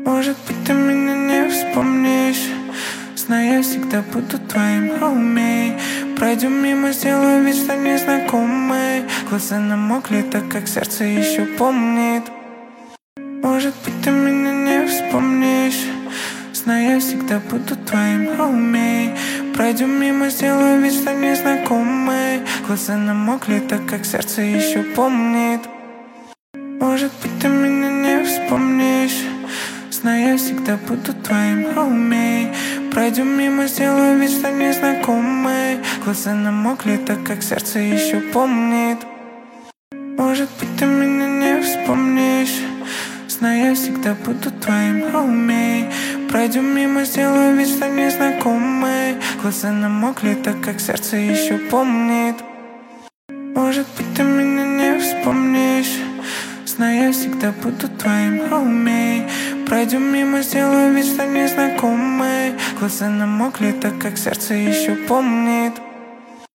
Может быть, ты меня не вспомнишь, зная, я всегда буду твоим, homie. Пройдем мимо, сделаю вид, что незнакомы. Глаза намокли, так как сердце еще помнит. Может быть, ты меня не вспомнишь, зная, я всегда буду твоим, homie. Пройдем мимо, сделаю вид, что незнакомы. Глаза намокли, так как сердце еще помнит. Может быть, ты меня не вспомнишь, зная, я всегда буду твоим, homie. Пройдем мимо, сделаю вид, что незнакомы. Глаза намокли, так как сердце еще помнит. Может быть, ты меня не вспомнишь, зная, я всегда буду твоим, homie. Пройдем мимо, сделаю вид, что незнакомы. Глаза намокли, так как сердце еще помнит. Может быть, ты меня не вспомнишь, зная, я всегда буду твоим, homie. Пройдем мимо, сделаю вид, что незнакомы. Глаза намокли, так как сердце еще помнит.